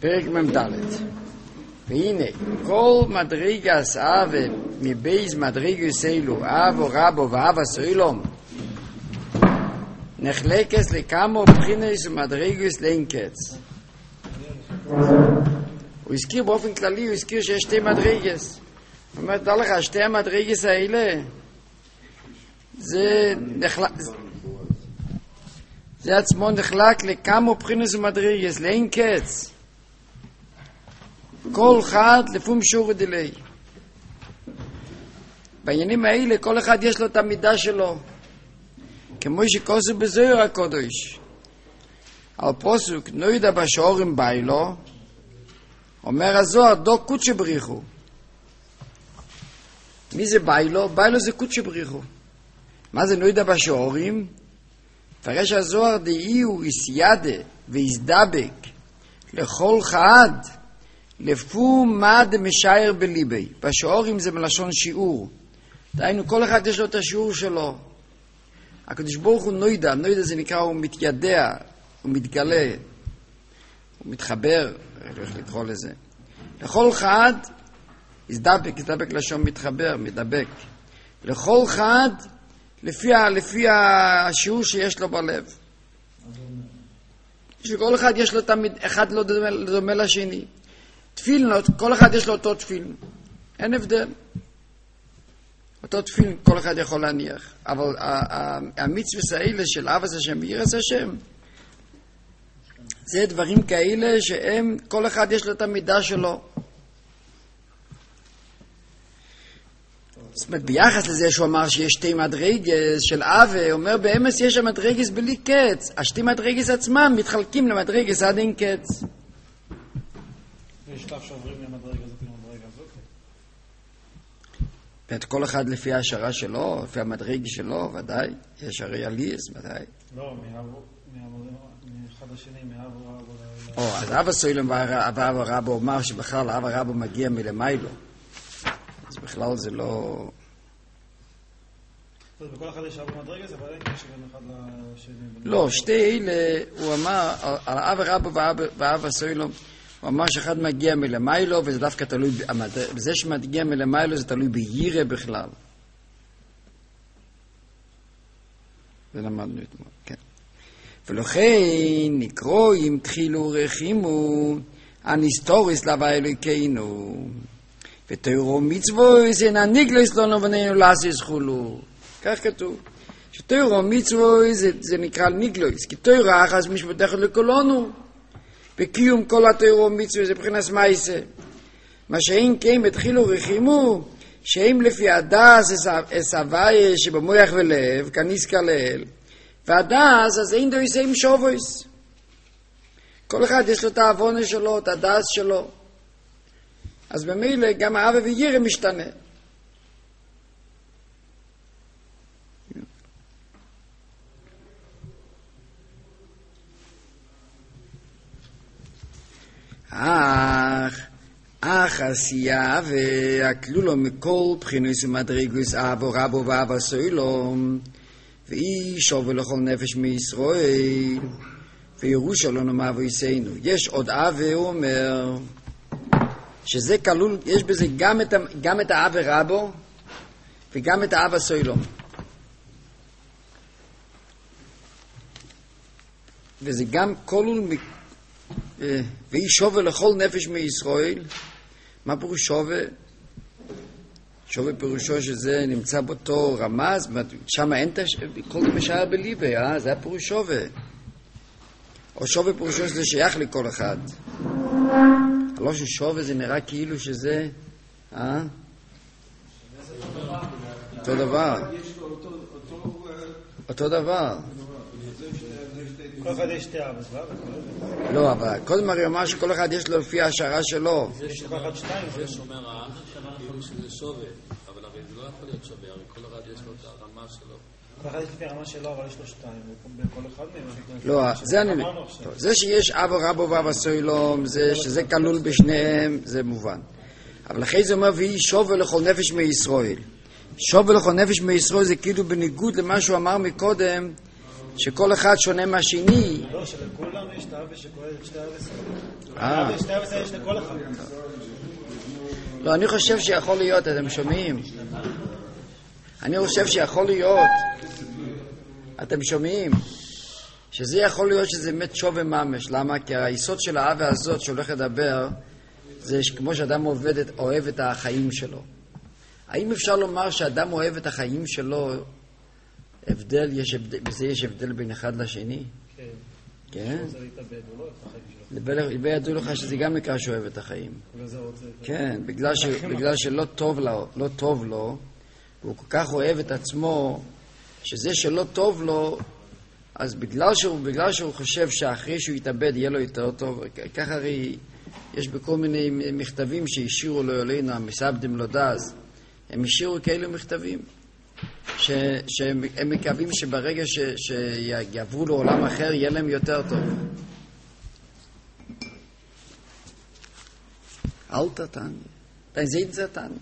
פרק מ"ד. והנה, כל מדרגס אהבה מבייס מדרגס אלו, אהבו רבו ואהבה סוילום, נחלקס לכמה בחינס ומדרגס לאין קץ. הוא הזכיר באופן כללי, הוא הזכיר שיש שתי מדרגס. הוא אומר, תדע לך, שתי המדרגס האלה, זה עצמו נחלק לכמה בחינס ומדרגס לאין קץ. כל אחד לפום שור דילי. בעניינים האלה כל אחד יש לו את המידה שלו, כמו שכוסו בזוהר הקודש על פוסוק נוידע בשעורים ביילו, אומר הזוהר דו קודשא בריחו. מי זה ביילו? ביילו זה קודשא בריחו. מה זה נוידע בשעורים? פרש הזוהר דאיהו יסיידה ויסדבק לכל חד לפו מד משייר בליבי. בשעורים זה מלשון שיעור, דהיינו כל אחד יש לו את השיעור שלו. הקדוש ברוך הוא נוידע, נוידע זה נקרא הוא מתיידע, הוא מתגלה, הוא מתחבר, איך לקרוא לזה. לכל חד יסדבק, יסדבק לשון מתחבר, מדבק. לכל חד לפי השיעור שיש לו בלב. שכל אחד יש לו תמיד, אחד לא דומה לשני. תפילין, כל אחד יש לו אותו תפילין, אין הבדל. אותו תפילין כל אחד יכול להניח, אבל המצוות האלה של אהבת השם ויראת השם, זה דברים כאלה שהם, כל אחד יש לו את המידה שלו. זאת אומרת, ביחס לזה שהוא אמר שיש שתי מדרגס של אהבה, הוא אומר באמס יש המדרגס בלי קץ, השתי מדרגס עצמם מתחלקים למדרגס עד אין קץ. יש שלב שעוברים מהמדרגה הזאת למדרגה הזאת? ואת כל אחד לפי ההשערה שלו, לפי המדרגה שלו, ודאי. יש הרי עליס, ודאי. לא, מאחד השני, מאהבו רבו. אז אבא סוילם ואהבו רבו אומר שבכלל אהבו רבו מגיע מלמיילו. אז בכלל זה לא... אז בכל אחד יש אהבו מדרגה, זה אבל אין קשר בין אחד לשני. לא, שתי אלה, הוא אמר, על אהבו רבו ואהבו סוילם, הוא אמר שאחד מגיע מלמיילו, וזה דווקא תלוי, בזה שמגיע מלמיילו זה תלוי בירא בכלל. זה למדנו אתמול, כן. ולכן נקרוא אם תחילו רחימו, הנסתוריס לבה אלוהינו, ותוירו מצוויס אין הניגלויס לא נבננו לעשיס חולו. כך כתוב. שתוירו מצוויס זה נקרא ניגלויס, כי תוירה אחס משפטך לכולנו. בקיום כל התורה ומצוות זה מבחינת מעשה. מה שאין כן התחילו רחימו, שהם לפי הדס הוויה שבמוח ולב כנזכר לאל, והדס אז אין דויסים שובויס. כל אחד יש לו את העוונה שלו, את הדס שלו, אז במילא גם האהבה וירא משתנה. אך עשייה והכלולו מכל בחינוס ומדרגוס אהבו רבו ואהבה סוילום, ואיש שווה לכל נפש מישראל, וירושה לא נאמר ויסיינו. יש עוד אהבה, הוא אומר, שזה כלול, יש בזה גם את האהבה רבו, וגם את האהבה סוילום. וזה גם כלול והיא שווה לכל נפש מישראל. מה פירוש שווה? שווה פירושו שזה נמצא באותו רמז, שם אין כל זה משאר בליבי, זה הפירוש שווה. או שווה פירושו שזה שייך לכל אחד. לא ששווה זה נראה כאילו שזה אותו דבר. אותו דבר. כל אחד יש שתי אהבות, לא, אבל קודם הרי אומר שכל אחד יש לו לפי ההשערה שלו. יש כל אחד שתיים. זה שומר האח, כאילו שזה שווה, אבל הרי זה לא יכול להיות שווה, הרי כל אחד יש לו את הרמה שלו. כל אחד יש לפי הרמה שלו, אבל יש לו שתיים, בכל אחד מהם. לא, זה אני... זה שיש אבו רבו ואבו סוילום, שזה כלול בשניהם, זה מובן. אבל אחרי זה אומר, והיא שווה לכל נפש מישראל. שווה לכל נפש מישראל זה כאילו בניגוד למה שהוא אמר מקודם, שכל אחד שונה מהשני. לא, שלכולם יש את האווה שכולל את שתי האווה. שתי האווה יש לכל אחד. לא, אני חושב שיכול להיות, אתם שומעים? אני חושב שיכול להיות, אתם שומעים? שזה יכול להיות שזה באמת שווה ממש. למה? כי היסוד של האווה הזאת שהולך לדבר, זה כמו שאדם אוהב את החיים שלו. האם אפשר לומר שאדם אוהב את החיים שלו, בזה יש הבדל בין אחד לשני? כן. כן? הוא להתאבד, הוא לא אוהב את החיים שלו. וידעו לך שזה גם נקרא שאוהב את החיים. וזה רוצה... כן, בגלל שלא טוב לו, והוא כל כך אוהב את עצמו, שזה שלא טוב לו, אז בגלל שהוא חושב שאחרי שהוא יתאבד יהיה לו יותר טוב, ככה הרי יש בכל מיני מכתבים שהשאירו לו אלינו, המסעבדים לו דאז, הם השאירו כאלו מכתבים, שהם מקווים שברגע שיעברו לעולם אחר יהיה להם יותר טוב. אל תתן, תנזית זה תן.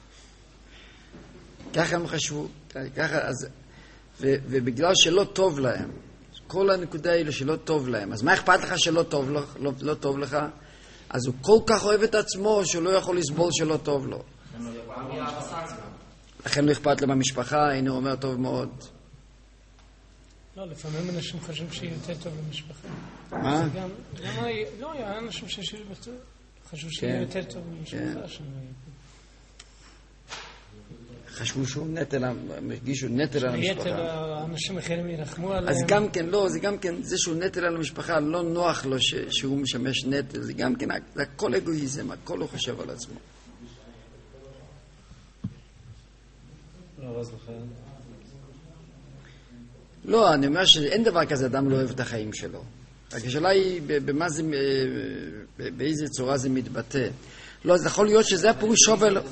ככה הם חשבו, ככה, ובגלל שלא טוב להם, כל הנקודה היא שלא טוב להם, אז מה אכפת לך שלא טוב לך? אז הוא כל כך אוהב את עצמו שהוא לא יכול לסבול שלא טוב לו. לכן לא אכפת לו במשפחה, הנה הוא אומר טוב מאוד. לא, לפעמים אנשים חושבים שיהיה יותר טוב למשפחה. מה? לא, היה אנשים חשבו שיהיה יותר טוב למשפחה. חשבו שהוא נטל, הרגישו נטל על המשפחה. אנשים אחרים ירחמו עליהם. אז גם כן, לא, זה גם כן, זה שהוא נטל על המשפחה, לא נוח לו שהוא משמש נטל, זה גם כן, זה הכל אגואיזם, הכל הוא חושב על עצמו. לא, אז לכן... לא, אני אומר שאין דבר כזה, אדם לא אוהב את החיים שלו. רק השאלה היא, באיזה צורה זה מתבטא. לא, זה יכול להיות שזה הפירוש שובל...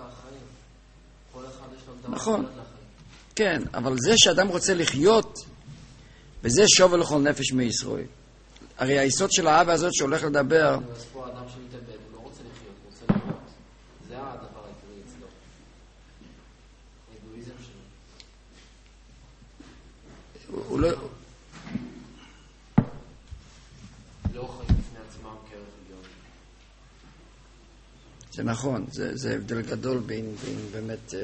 נכון, כן, אבל זה שאדם רוצה לחיות, וזה שובל לכל נפש מישראל. הרי היסוד של האהבה הזאת שהולך לדבר... אז פה האדם שמתאבד, הוא לא רוצה לחיות, הוא רוצה לחיות. זה הדבר העיקרי אצלו. האגואיזם שלו. הוא לא... לא חיים בפני עצמם כערך עליון. זה נכון, זה הבדל גדול בין באמת...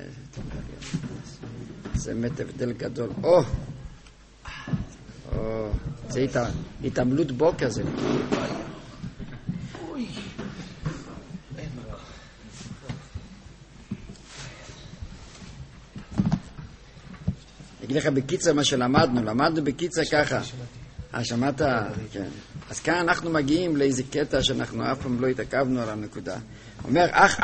זה באמת הבדל גדול. זה התעמלות בוקר זה. אגיד לך בקיצר מה שלמדנו בקיצר ככה. שמעת? כן. אז כאן אנחנו מגיעים לאיזה קטע שאנחנו אף פעם לא התעכבנו על הנקודה. אומר,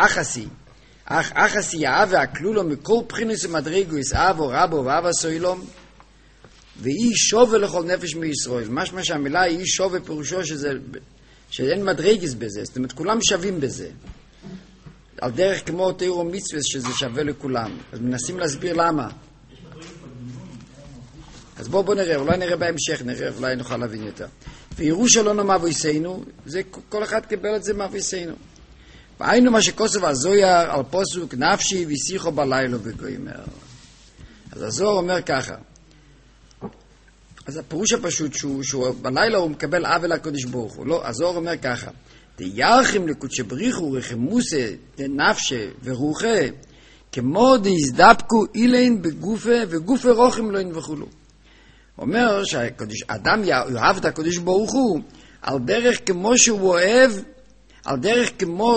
אחסי האווה הכלולו מכל בחינוס ומדרגוס, אבו רבו ואבא סוילום, ואי שווה לכל נפש מישראל. משמע שהמילה אי שווה פירושו שאין מדרגס בזה, זאת אומרת כולם שווים בזה. על דרך כמו תיאור מצווה שזה שווה לכולם. אז מנסים להסביר למה. אז בואו נראה, אולי נראה בהמשך, אולי נוכל להבין יותר. ויראו שלנו מאבויסנו, זה כל אחד קיבל את זה מאבויסנו. והיינו מה שכוסף הזויר על פוסוק נפשי ושיחו בלילה בגוימר. אז הזוהר אומר ככה, אז הפירוש הפשוט שהוא בלילה הוא מקבל עוול לקדוש ברוך הוא. לא, הזוהר אומר ככה, תירחם לקודש בריחו רחמוסה נפשה ורוחה כמו דהזדבקו אילין בגופה וגופה רוחם לוין וכולו. אומר שהאדם יאהב את הקדוש ברוך הוא על דרך כמו שהוא אוהב, על דרך כמו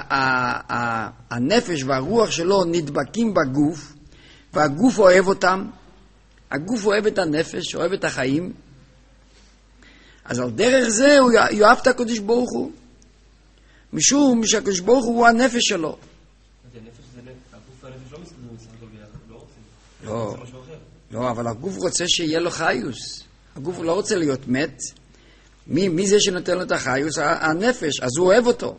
שהנפש והרוח שלו נדבקים בגוף, והגוף אוהב אותם, הגוף אוהב את הנפש, אוהב את החיים, אז על דרך זה הוא יאהב את הקדוש ברוך הוא, משום שהקדוש ברוך הוא הנפש שלו. הגוף והנפש לא מסתדרים ביחד, לא רוצים. לא. זה משהו אחר. לא, אבל הגוף רוצה שיהיה לו חיוס. הגוף לא רוצה להיות מת. מי זה שנותן לו את החיוס? הנפש, אז הוא אוהב אותו.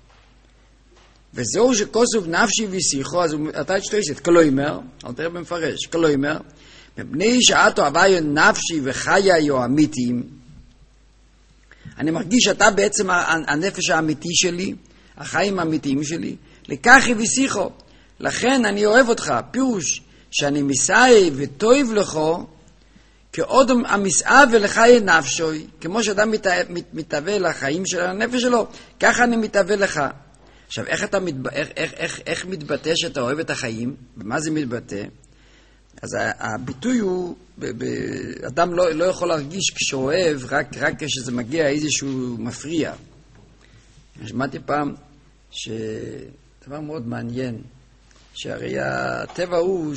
וזהו שכוסוף נפשי ושיחו, אז אתה תשתויסת, כלומר, אל תראה במפרש, כלומר, מפני שעתו הוויה נפשי וחיי אמיתיים, אני מרגיש שאתה בעצם הנפש האמיתי שלי, החיים האמיתיים שלי, לקחי ושיחו, לכן אני אוהב אותך, פירוש, שאני מסעי וטוב לך, כאודם המסעווה לחיי נפשוי, כמו שאדם מתהווה לחיים של הנפש שלו, ככה אני מתהווה לך. עכשיו, איך מתבטא שאתה אוהב את החיים? במה זה מתבטא? אז הביטוי הוא, אדם לא יכול להרגיש כשאוהב, רק כשזה מגיע איזשהו מפריע. שמעתי פעם דבר מאוד מעניין, שהרי הטבע הוא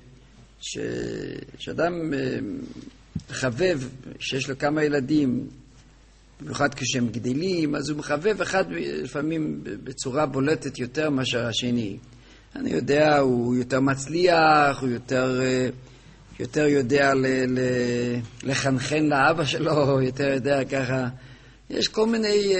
שאדם מחבב, שיש לו כמה ילדים, במיוחד כשהם גדלים, אז הוא מחבב אחד לפעמים בצורה בולטת יותר מאשר השני. אני יודע, הוא יותר מצליח, הוא יותר יודע לחנכן לאבא שלו, יותר יודע ככה. יש כל מיני...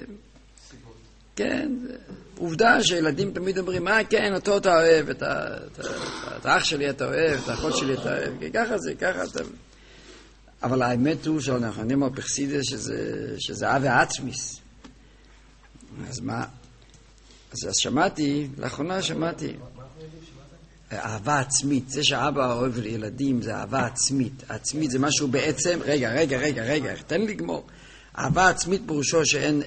כן, עובדה שילדים תמיד אומרים, כן, אותו אתה אוהב, את האח שלי אתה אוהב, את האחות שלי אתה אוהב, ככה זה, ככה אתה... אבל האמת הוא שאנחנו נאמר בחסידות שזה אהבה עצמיס. אז מה? אז שמעתי, לאחרונה שמעתי, אהבה עצמית, זה שאבא אוהב לילדים זה אהבה עצמית. עצמית זה משהו בעצם, רגע, תן לי לגמור. אהבה עצמית פירושו שאין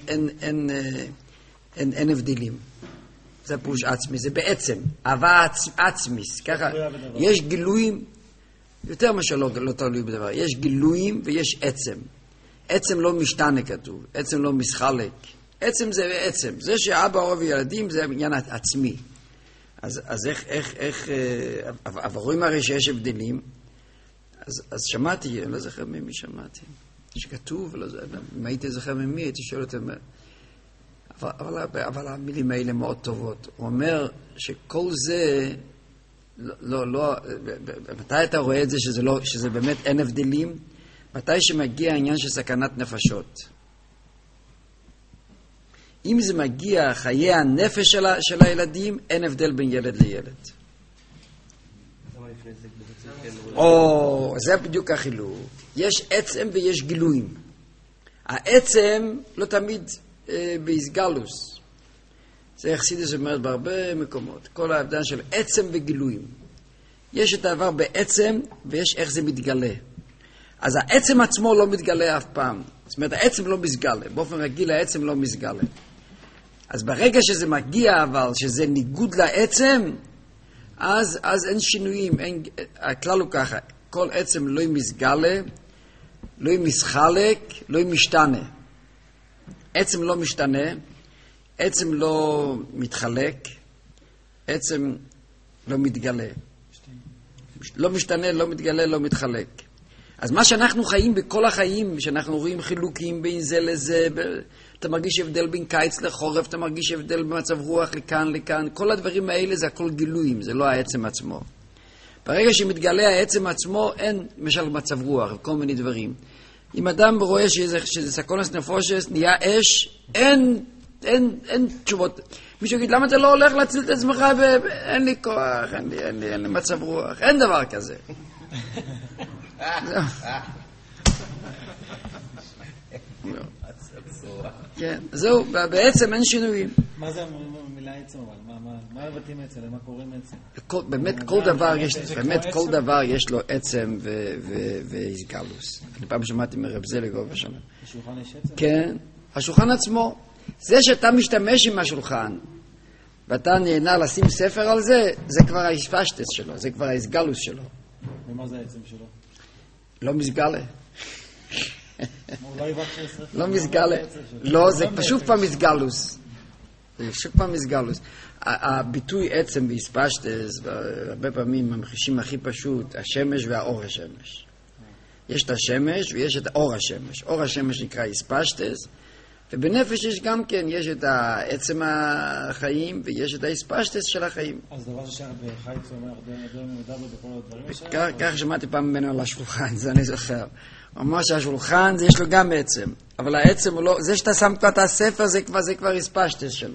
אין הבדלים. זה פירוש עצמי, זה בעצם אהבה עצמיס. ככה, יש גילויים, יותר מה שלא תלוי בדבר, יש גילויים ויש עצם. עצם לא משתנה כתוב, עצם לא משחלק. עצם זה בעצם. זה שאבא אוהב ילדים זה עניין עצמי. אז איך, אבל רואים הרי שיש הבדלים. אז שמעתי, אני לא זוכר ממי שמעתי. שכתוב, אם הייתי זוכר ממי, הייתי שואל אותם, אבל המילים האלה מאוד טובות. הוא אומר שכל זה, מתי אתה רואה את זה שזה באמת אין הבדלים? מתי שמגיע העניין של סכנת נפשות. אם זה מגיע חיי הנפש של הילדים, אין הבדל בין ילד לילד. זה בדיוק החילוק. יש עצם ויש גילויים. העצם לא תמיד באיסגלוס. זה חסידות אומרת בהרבה מקומות. כל ההבדל של עצם וגילויים. יש את העבר בעצם ויש איך זה מתגלה. אז העצם עצמו לא מתגלה אף פעם. זאת אומרת, העצם לא מסגלה. באופן רגיל העצם לא מסגלה. אז ברגע שזה מגיע, אבל שזה ניגוד לעצם, אז אין שינויים. הכלל הוא ככה, כל עצם לא מסגלה, לא מסחלק, לא משתנה. עצם לא משתנה, עצם לא מתחלק, עצם לא מתגלה. לא משתנה, לא מתגלה, לא מתחלק. אז מה שאנחנו חיים בכל החיים, שאנחנו רואים חילוקים בין זה לזה, אתה מרגיש הבדל בין קיץ לחורף, אתה מרגיש הבדל במצב רוח לכאן, כל הדברים האלה זה הכל גילויים, זה לא העצם עצמו. ברגע שמתגלה העצם עצמו, אין משל מצב רוח, כל מיני דברים. אם אדם רואה שזה סכונס נפושס, נהיה אש, אין תשובות. מישהו יגיד, למה אתה לא הולך להציל את עצמך? אין לי כוח, אין לי מצב רוח, אין דבר כזה. כן, זהו, בעצם אין שינויים. מה זה המילה עצם? מה מבטאים עצם? מה קוראים עצם? באמת כל דבר יש לו עצם ואיסגלוס. אני פעם שמעתי מרב זלגוב ושמע. השולחן יש עצם? כן, השולחן עצמו. זה שאתה משתמש עם השולחן ואתה נהנה לשים ספר על זה, זה כבר האיספשטס שלו, זה כבר האיסגלוס שלו. ומה זה העצם שלו? לא מסגלה. לא מסגלה. לא, זה פשוט פעם מסגלוס. זה פשוט פעם מסגלוס. הביטוי עצם באיספשטס, הרבה פעמים ממחישים הכי פשוט, השמש והאור השמש. יש את השמש ויש את אור השמש. אור השמש נקרא איספשטס, ובנפש יש גם כן, יש את עצם החיים ויש את האיספשטס של החיים. אז דבר שבחיץ אומר, די מדבר בכל הדברים? כך שמעתי פעם ממנו על השולחן, זה אני זוכר. הוא אמר שהשולחן יש לו גם עצם, אבל העצם הוא לא, זה שאתה שם כבר את הספר זה כבר איספשטס שלו.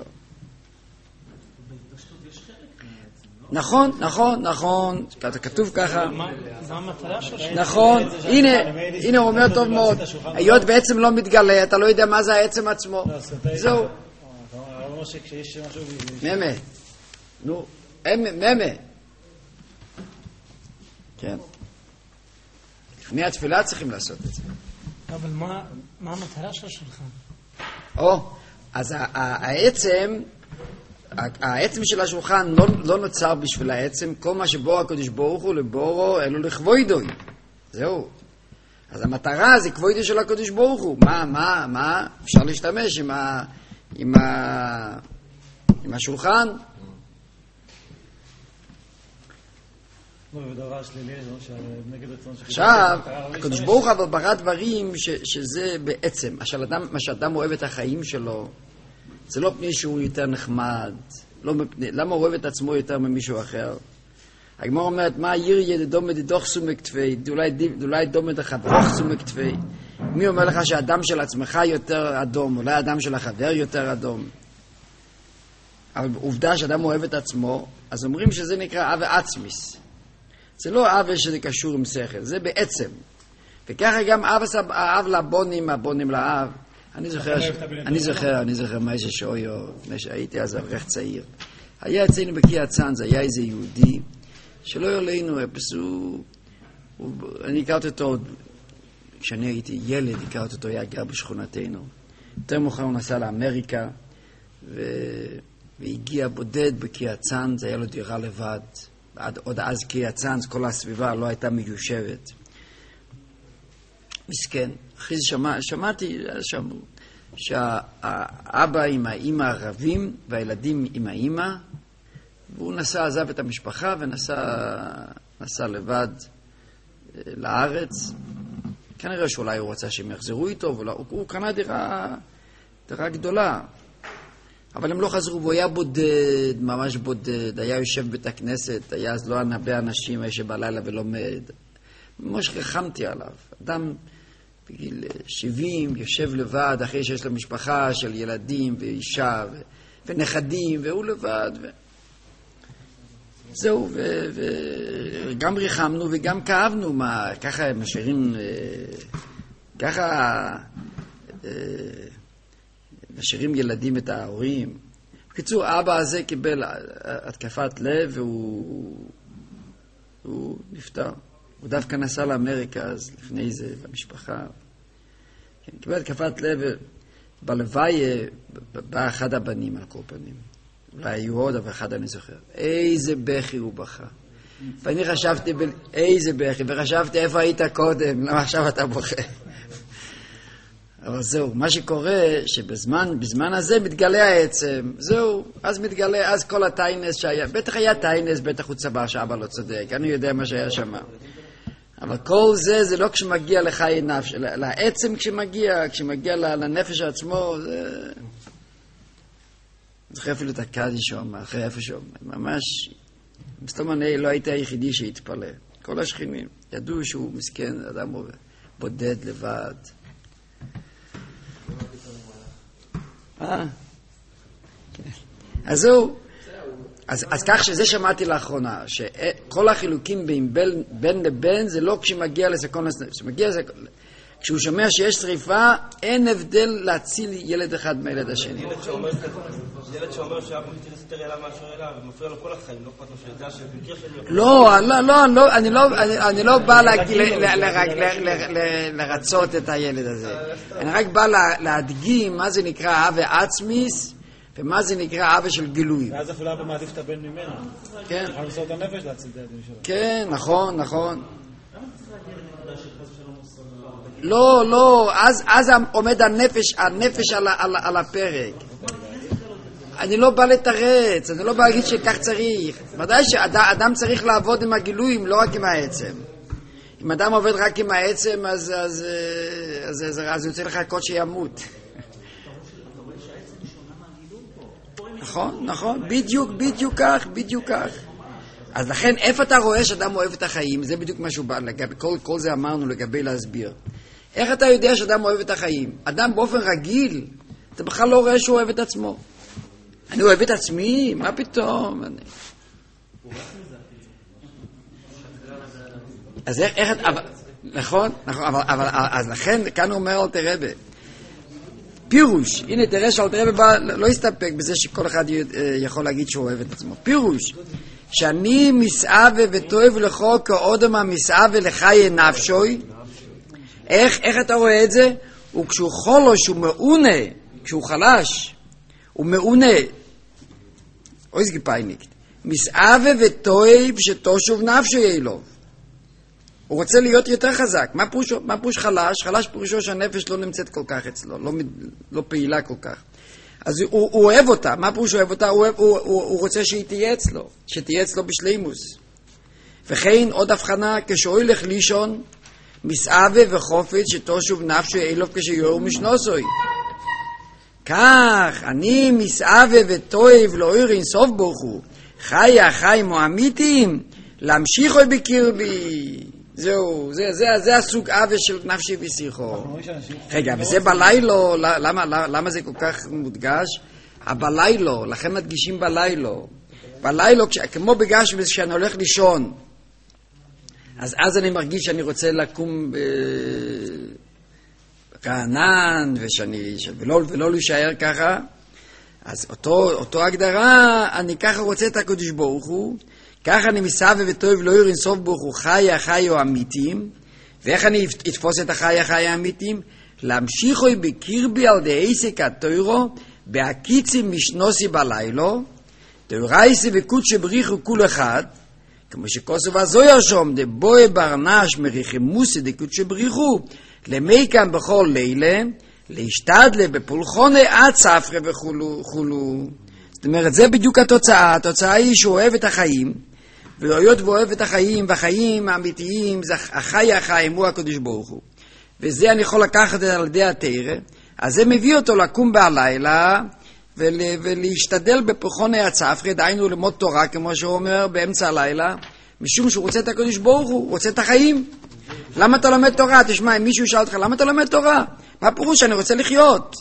נכון, כתוב ככה. נכון, הנה הוא אומר טוב מאוד. היות בעצם לא מתגלה, אתה לא יודע מה זה העצם עצמו. זהו. ממה. נו, ממה. כן. לפני התפילה צריכים לעשות את זה. אבל מה המטרה של השולחן? אז העצם של השולחן לא נוצר בשביל העצם, כל מה שבור הקדוש ברוך הוא לבורו אלו לכבודוי. זהו. אז המטרה זה כבודו של הקדוש ברוך הוא. מה אפשר להשתמש עם השולחן? עכשיו, הקדוש ברוך אבל ברא דברים שזה בעצם, מה שאדם אוהב את החיים שלו, זה לא פני שהוא יותר נחמד, למה הוא אוהב את עצמו יותר ממישהו אחר? הגמרא אומרת, מה יריה דומה דדוח סומק תפי, אולי דומה דחברך סומק תפי. מי אומר לך שהאדם של עצמך יותר אדום, אולי האדם של החבר יותר אדום? אבל עובדה שאדם אוהב את עצמו, אז אומרים שזה נקרא אהבה עצמיס. זה לא אהבה שזה קשור עם שכל, זה בעצם. וככה גם אהב לבונים, הבונים לאהב. אני זוכר מה יש שאויו, לפני שהייתי אז אברך צעיר. היה אצלנו בקריית צאנז, היה איזה יהודי, שלא יולנו, אני הכרתי אותו, כשאני הייתי ילד, הכרתי אותו, היה גר בשכונתנו. יותר מאוחר הוא נסע לאמריקה, והגיע בודד בקריית צאנז, היה לו דירה לבד. עוד אז קריית צאנז, כל הסביבה לא הייתה מיושבת. מסכן. אחרי זה שמעתי שהאבא עם האמא ערבים והילדים עם האמא, והוא עזב את המשפחה ונסע לבד לארץ. כנראה שאולי הוא רצה שהם יחזרו איתו, הוא קנה דירה גדולה. אבל הם לא חזרו, והוא היה בודד, ממש בודד, היה יושב בית הכנסת, היה אז לא הרבה אנשים, היה שבלילה ולומד. ממש רחמתי עליו. אדם בגיל 70, יושב לבד, אחרי שיש לו משפחה של ילדים ואישה ונכדים, והוא לבד. זהו, וגם ריחמנו וגם כאבנו, ככה משאירים, ככה משאירים ילדים את ההורים. בקיצור, אבא הזה קיבל התקפת לב והוא נפטר. הוא דווקא נסע לאמריקה אז לפני זה, במשפחה. כן, קיבל התקפת לב, בלוואי בא אחד הבנים על כל פנים. אולי היו עוד, אבל אחד אני זוכר. איזה בכי הוא בכה. ואני חשבתי, איזה בכי, וחשבתי איפה היית קודם, למה עכשיו אתה בוכה. אבל זהו, מה שקורה, שבזמן הזה מתגלה העצם, זהו, אז מתגלה, אז כל הטיינס שהיה, בטח היה טיינס, בטח הוא צבא שאבא לא צודק, אני יודע מה שהיה שם. אבל כל זה לא כשמגיע לחיי נפש, לעצם כשמגיע לנפש עצמו, זה... זוכר אפילו את הקאדי שם, אחרי איפה שם, ממש, מסתום אני לא הייתי היחידי שהתפלא. כל השכנים ידעו שהוא מסכן, אדם בודד לבד. אז זהו, אז כך שזה שמעתי לאחרונה, שכל החילוקים בין לבין זה לא כשמגיע לסכון, כשהוא שומע שיש שריפה, אין הבדל להציל ילד אחד מהילד השני. ילד שאומר שאבא מתייחס יותר אליו מאשר אליו, ומפריע לו כל החיים, לא אכפת לו שידע שבמקרה של... לא, אני לא בא לרצות את הילד הזה. אני רק בא להדגים מה זה נקרא אהבה עצמיס, ומה זה נקרא אהבה של גילוי. ואז אפילו אבא מעדיף את הבן ממנו. כן. יכול למסור את הנפש להציל את הילדים שלו. כן, נכון. לא, אז עומד הנפש על הפרק. אני לא בא לתרץ, אני לא בא להגיד שכך צריך. ודאי שאדם צריך לעבוד עם הגילויים, לא רק עם העצם. אם אדם עובד רק עם העצם, אז הוא צריך לחכות שימות. נכון, בדיוק כך. אז לכן, איפה אתה רואה שאדם אוהב את החיים? זה בדיוק מה שהוא בא, כל זה אמרנו לגבי להסביר. איך אתה יודע שאדם אוהב את החיים? אדם באופן רגיל, אתה בכלל לא רואה שהוא אוהב את עצמו. אני אוהב את עצמי? מה פתאום? אז איך... נכון, אבל אז לכן, כאן הוא אומר אלתר רבי, פירוש, הנה תראה שאלתר רבי לא יסתפק בזה שכל אחד יכול להגיד שהוא אוהב את עצמו. פירוש, שאני מסעווה וטוב לכו כאודם המסעווה לחיי נפשוי, איך אתה רואה את זה? הוא כשהוא חולש, הוא מעונה, כשהוא חלש, הוא מעונה. אוי סגיפייניקט. מסעווה וטויב שתושוב נפשו יאילוב. הוא רוצה להיות יותר חזק. מה פירוש חלש? חלש פירושו שהנפש לא נמצאת כל כך אצלו, לא פעילה כל כך. אז הוא אוהב אותה. מה פירוש אוהב אותה? הוא רוצה שהיא תהיה אצלו, שתהיה אצלו בשלימוס. וכן עוד הבחנה, כשהוא ילך לישון, מסעווה וחופץ שתושוב נפשו יאילוב כשיור משנוסוי. כך, אני מסעווה וטויב לא עיר אינסוף ברוך הוא. חי מועמיתים, להמשיכו בקרבי. זהו, זה הסוג אווה של נפשי ושיחו. רגע, וזה בלילו, למה זה כל כך מודגש? הבלילו, לכן מדגישים בלילו. בלילו, כמו בגשמי, כשאני הולך לישון, אז אני מרגיש שאני רוצה לקום רענן, ולא להישאר ככה. אז אותו הגדרה, אני ככה רוצה את הקדוש ברוך הוא, ככה אני מסעווה וטוב לא ירין סוף ברוך הוא חיו אמיתיים. ואיך אני אתפוס את חיי אמיתיים? להמשיכו בקרבי על די עסק התוירו בהקיצים משנוסי בלילו תאורייסי וקודשי בריחו כול אחד, כמו שכוסו הזויר שום דבוי ברנש מריחמוסי דקודשי בריחו למייקם בכל לילה להשתדלה בפולחוני עד ספרי וכולו. זאת אומרת, זה בדיוק התוצאה. התוצאה היא שהוא אוהב את החיים, והיות והוא אוהב את החיים, והחיים האמיתיים, זה החיים הוא הקדוש ברוך הוא. וזה אני יכול לקחת על ידי התורה, אז זה מביא אותו לקום בלילה, ולהשתדל בפולחוני עד ספרי, דהיינו ללמוד תורה, כמו שהוא אומר, באמצע הלילה, משום שהוא רוצה את הקדוש ברוך הוא רוצה את החיים. למה אתה לומד תורה? תשמע, אם מישהו שאל אותך, למה אתה לומד תורה? מה הפירוש? אני רוצה לחיות.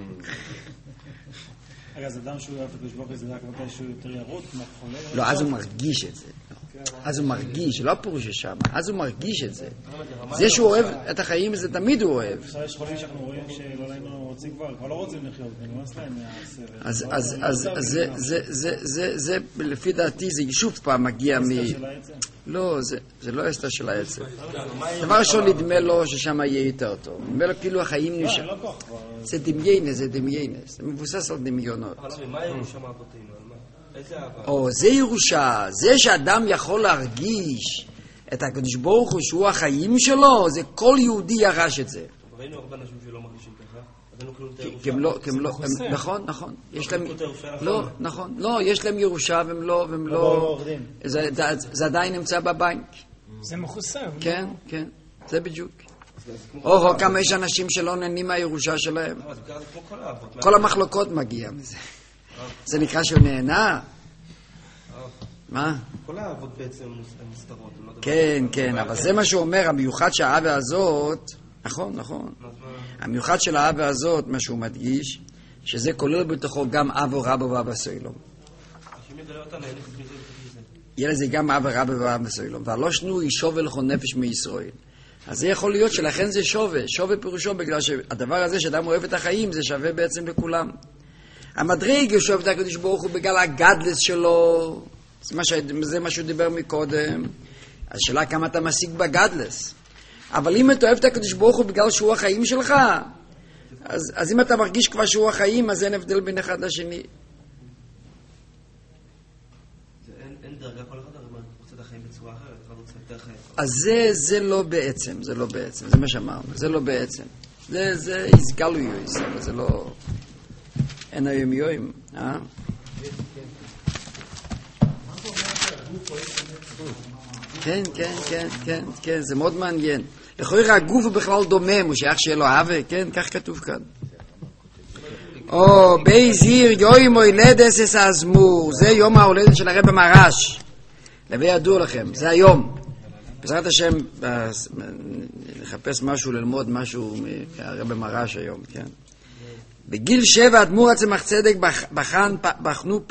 רגע, אז אדם שהוא אוהב את הקדוש ברוך הוא, זה רק מתי שהוא יותר ירוד, כמו חולה? לא, אז הוא מרגיש את זה. אז הוא מרגיש, לא הפירוש ששם, אז הוא מרגיש את זה. זה שהוא אוהב את החיים, זה תמיד הוא אוהב. עכשיו יש חולים שאנחנו רואים שלא היינו רוצים כבר לא רוצים לחיות, ונמאס להם מהסבל. אז זה, לפי דעתי, זה שוב פעם מגיע מ... לא, זה לא אסתר של העצב. דבר ראשון נדמה לו ששם יהיה יותר טוב. נדמה לו כאילו החיים נשאר. זה דמיינס, זה מבוסס על דמיונות. מה ירושה מאבותינו? איזה אהבה? או, זה ירושה. זה שאדם יכול להרגיש את הקדוש ברוך הוא שהוא החיים שלו, זה כל יהודי ירש את זה. ראינו הרבה אנשים שלא מרגישים ככה. נכון. יש להם... לא, יש להם ירושה והם לא... זה עדיין נמצא בבנק. זה מחוסר. כן, זה בדיוק. או כמה יש אנשים שלא נהנים מהירושה שלהם. כל המחלוקות מגיע מזה. זה נקרא שהוא נהנה? מה? כל האהבות בעצם מוסתרות. כן, אבל זה מה שהוא אומר, המיוחד שהאהבה הזאת, נכון. המיוחד של האהבה הזאת, מה שהוא מדגיש, שזה כולל בתוכו גם אבו רבו ואבא סוילום. יהיה לזה גם אבו רבו ואבא סוילום. והלא שנו ישוב ולכו נפש מישראל. אז זה יכול להיות שלכן זה שווה פירושו, בגלל שהדבר הזה שאדם אוהב את החיים, זה שווה בעצם לכולם. המדריג יושב את הקדוש ברוך הוא בגלל הגדלס שלו, זה מה שהוא דיבר מקודם. השאלה כמה אתה משיג בגדלס. אבל אם אתה אוהב את הקדוש ברוך הוא בגלל שהוא החיים שלך, אז אם אתה מרגיש כבר שהוא החיים, אז אין הבדל בין אחד לשני. אין דרגה כל אחד, אבל רוצה את החיים בצורה אחרת, אבל רוצה יותר חיים. אז זה לא בעצם, זה מה שאמרנו, זה לא בעצם. זה הסגלויוס, אבל זה לא... אין היום יוים, כן, זה מאוד מעניין. לכאורה הגוף הוא בכלל דומה, הוא שייך שיהיה לו אהבה, כן, כך כתוב כאן. או, בייזיר יום הולדת אס הזמור, זה יום ההולדת של הרב מרש. להביא ידוע לכם, זה היום. בעזרת השם, לחפש משהו, ללמוד משהו מהרב מרש היום, כן. בגיל 7 אדמו"ר הצמח צדק בחנו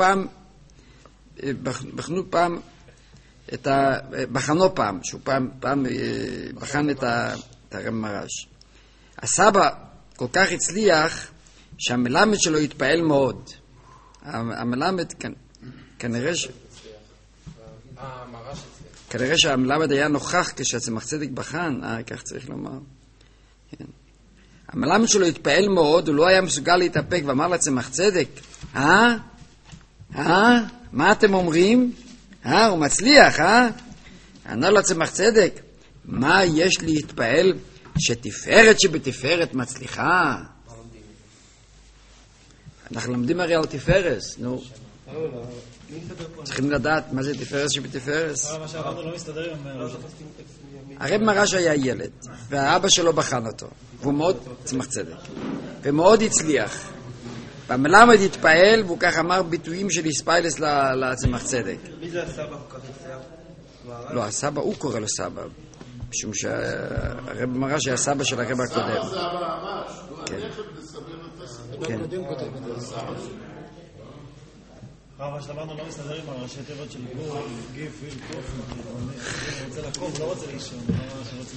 פעם, שהוא פעם בחן את הרב מרש. הסבא כל כך הצליח שהמלמד שלו התפעל מאוד. המלמד כנראה שהמלמד היה נוכח כשהצמח צדק בחן, כך צריך לומר. המלמד שלו התפעל מאוד, הוא לא היה מסוגל להתאפק, ואמר לצמח צדק, מה אתם אומרים? הוא מצליח, ענה לצמח צדק, מה יש להתפעל שתפארת שבתפארת מצליחה? אנחנו לומדים הרי על תפארס, נו. צריכים לדעת מה זה תפארס שבתפארס. מה שאמרנו לא מסתדר עם... הרב מרש היה ילד, והאבא שלו בחן אותו, והוא מאוד צמח צדק, ומאוד הצליח. והמלמד התפעל, והוא כך אמר ביטויים של הספיילס לצמח צדק. מי זה הסבא כל כך הצליח? לא, הסבא, הוא קורא לו סבא, משום שהרב מרש היה סבא של הרב הקודם. כן. כן. מה שאמרנו לא מסתדר עם הראשי תיבות של גור, גיף, ויל, קוף, הוא רוצה לקוף, לא רוצה לישון, לא רוצה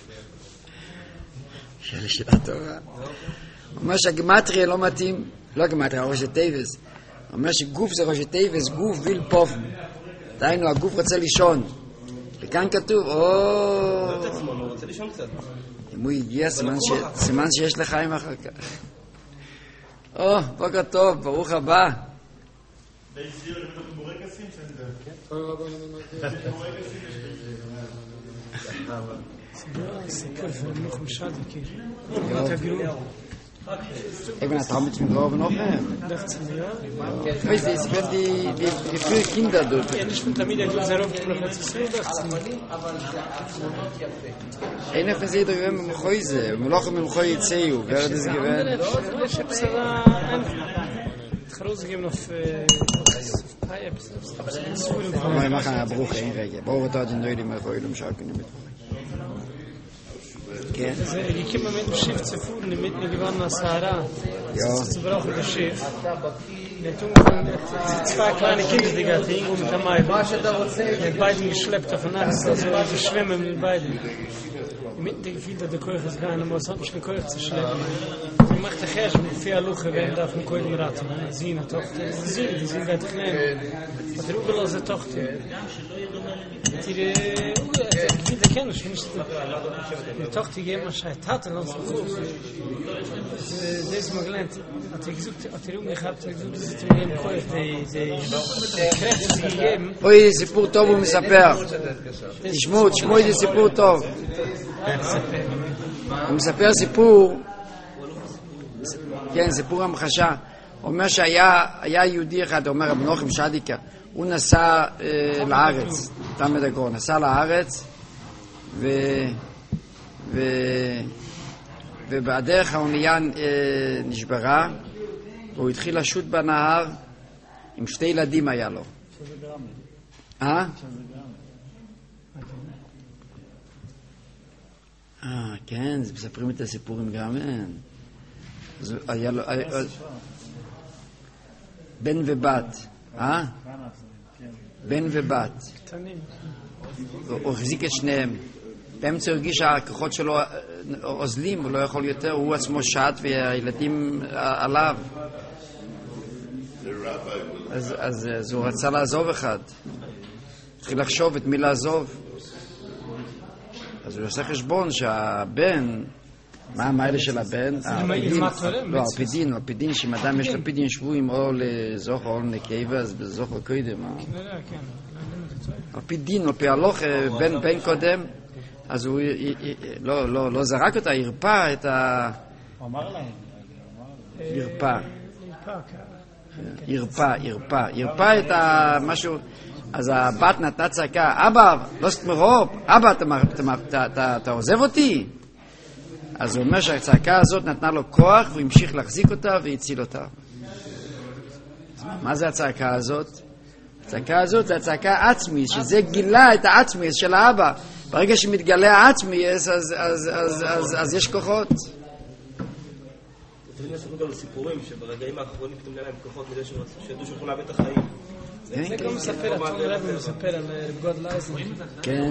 לישון. שאלה טובה. הוא אומר שהגמטריה לא מתאים, לא הגמטריה, ראשי תיבס. הוא אומר שגוף זה ראשי תיבס, גוף ויל פוף. דיינו, הגוף רוצה לישון. וכאן כתוב, לא את עצמו, לא רוצה לישון קצת. אם הוא הגיע, סימן שיש לחיים אחר כך. בוקר טוב, ברוך הבא. Ich bin ein Traum mit dem Glauben noch. Ich weiß, es werden die vier Kinder dort. Einer von sie drüben mit dem Häuse, mit dem Häuse, wer hat das gewählt? Wir machen einen Bruch einregen. Brauchen da den Leute mehr Freude umschauen mit. Okay. Ich komme mit dem Schiff zu fahren, mit mir gewann nach Sahara. Ja. Zu brauchen das Schiff. Zwei kleine Kinder, die gerade hingen mit der Meile. Die beiden geschleppt auf den Nacht, also sie schwimmen mit beiden. Mitten der Gefühl, der Koch ist gar nicht mehr, sonst den Koch zu schleppen. Sie macht der Gersh mit vier Luche, wenn da von Koch im Rat. Sie eine Tochter, die sind gerade klein. Aber der Ubel ist eine Tochter. Die Gefühl, der Kenner, ich finde, die Tochter geben mir Schei, Taten aus dem Kopf. Das ist mal gelernt. Hat er umgehabt, hat er gesagt, dass er mit dem Koch die Kräfte gegeben. אוי, סיפור טוב הוא מספר. תשמעו איזה סיפור טוב. הוא מספר סיפור, כן, סיפור המחשה. הוא אומר שהיה יהודי אחד, הוא אומר רב נוחם שדיקה, הוא נסע לארץ, תלמיד הגאון, נסע לארץ, ובדרך האונייה נשברה, והוא התחיל לשוט בנהר, עם שתי ילדים היה לו. כן, זה מספרים את הסיפורים גם אין. היה לו בן ובת, בן ובת. הוא החזיק את שניהם. באמצע הרגיש שהכוחות שלו עוזלים, הוא לא יכול יותר, הוא עצמו שט והילדים עליו. אז הוא רצה לעזוב אחד. התחיל לחשוב את מי לעזוב. אז הוא עושה חשבון שהבן, מה המיילה של הבן? לא, הפדין, שאם אדם יש לו פדין שבויים או לזוכר או לנקבה, אז בזוכר קודם. הפדין, או פעלוך, בן קודם, אז הוא לא זרק אותה, הרפא את ה... הוא אמר להם. הרפא את המשהו. אז הבת נתנה צעקה, אבא, לא סתמרוב, אבא, אתה עוזב אותי? אז הוא אומר שהצעקה הזאת נתנה לו כוח, והוא המשיך להחזיק אותה והציל אותה. מה זה הצעקה הזאת? הצעקה הזאת זה הצעקה עצמית, שזה גילה את העצמית של האבא. ברגע שמתגלה העצמית, אז יש כוחות. צריכים לעשות גם סיפורים שברגעים האחרונים פתאום להם כוחות מדי שידעו שיכולו לאבד את החיים. זה גם מספר, התחום אליו ומספר על גוד לייזן. כן.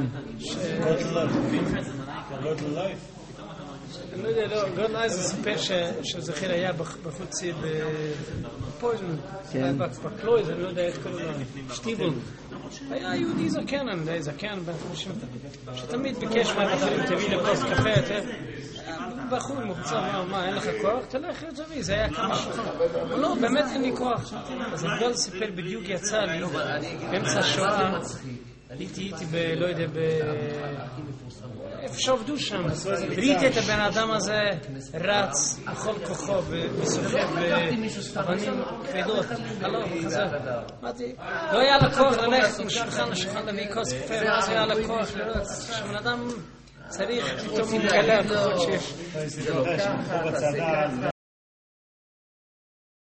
גוד לייף? אני לא יודע, לא, גוד לייזן מספר שזכיר היה בחוץ בפויזן, בפלויז, אני לא יודע איך קוראים לו, שטיבל. היה יהודי זקן, זקן, שתמיד ביקש מהבחורים תביא לכוס קפה יותר. בחור מוקצר, מה, אין לך כוח? תלך לצבי, זה היה כמה שעות. לא, באמת אין לי כוח. אז הגדול סיפר, בדיוק יצא לי, באמצע השואה, הייתי לא יודע, איפה שעובדו שם, ראיתי את הבן אדם הזה רץ בכל כוחו וסוחב באבנים כבדות, הלוך וחזר. אמרתי, לא היה לה כוח ללכת משולחן לשולחן להביא כוס קפה, ואז היה לה כוח לראות שבן אדם צריך פתאום מתקלח,